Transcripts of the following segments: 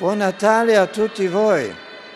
Buon Natale a tutti voi.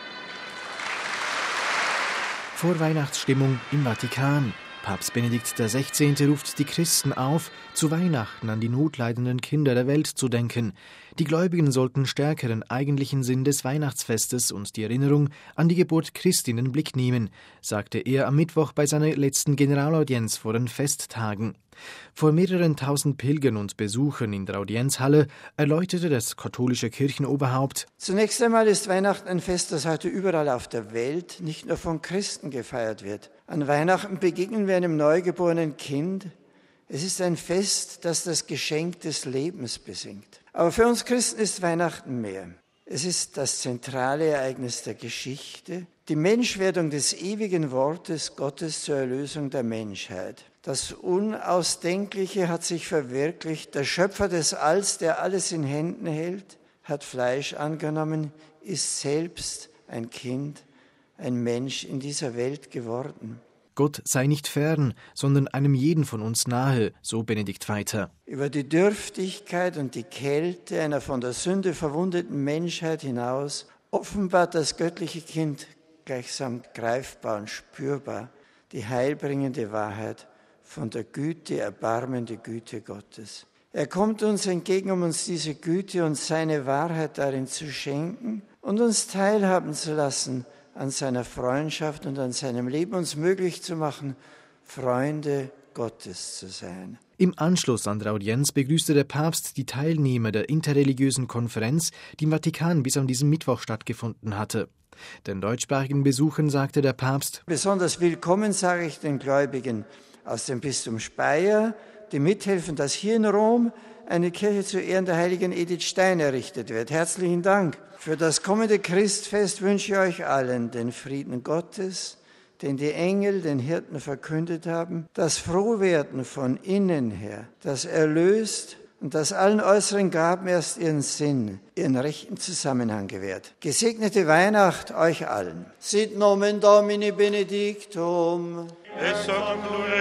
Vorweihnachtsstimmung im Vatikan. Papst Benedikt XVI. Ruft die Christen auf, zu Weihnachten an die notleidenden Kinder der Welt zu denken. Die Gläubigen sollten stärker den eigentlichen Sinn des Weihnachtsfestes und die Erinnerung an die Geburt Christi in den Blick nehmen, sagte er am Mittwoch bei seiner letzten Generalaudienz vor den Festtagen. Vor mehreren tausend Pilgern und Besuchern in der Audienzhalle erläuterte das katholische Kirchenoberhaupt: Zunächst einmal ist Weihnachten ein Fest, das heute überall auf der Welt nicht nur von Christen gefeiert wird. An Weihnachten begegnen wir einem neugeborenen Kind. Es ist ein Fest, das das Geschenk des Lebens besingt. Aber für uns Christen ist Weihnachten mehr. Es ist das zentrale Ereignis der Geschichte, die Menschwerdung des ewigen Wortes Gottes zur Erlösung der Menschheit. Das Unausdenkliche hat sich verwirklicht. Der Schöpfer des Alls, der alles in Händen hält, hat Fleisch angenommen, ist selbst ein Kind, ein Mensch in dieser Welt geworden. Gott sei nicht fern, sondern einem jeden von uns nahe, so Benedikt weiter. Über die Dürftigkeit und die Kälte einer von der Sünde verwundeten Menschheit hinaus offenbart das göttliche Kind gleichsam greifbar und spürbar die heilbringende Wahrheit von der Güte, erbarmende Güte Gottes. Er kommt uns entgegen, um uns diese Güte und seine Wahrheit darin zu schenken und uns teilhaben zu lassen an seiner Freundschaft und an seinem Leben, uns möglich zu machen, Freunde Gottes zu sein. Im Anschluss an der Audienz begrüßte der Papst die Teilnehmer der interreligiösen Konferenz, die im Vatikan bis an diesem Mittwoch stattgefunden hatte. Den deutschsprachigen Besuchern sagte der Papst: Besonders willkommen sage ich den Gläubigen aus dem Bistum Speyer, die mithelfen, dass hier in Rom eine Kirche zu Ehren der heiligen Edith Stein errichtet wird. Herzlichen Dank. Für das kommende Christfest wünsche ich euch allen den Frieden Gottes, den die Engel den Hirten verkündet haben, das Frohwerden von innen her, das erlöst und das allen äußeren Gaben erst ihren Sinn, ihren rechten Zusammenhang gewährt. Gesegnete Weihnacht euch allen. Sit nomen Domini benedictum. Et hoc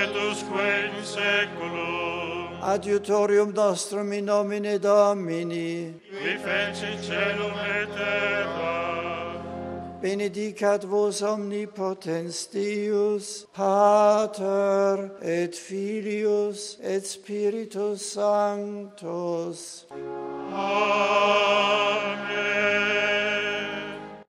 usque in seculum. Adiutorium nostrum in nomine Domini. Qui fecit caelum et terra. Benedicat vos omnipotens Deus, Pater et Filius et Spiritus Sanctus. Amen.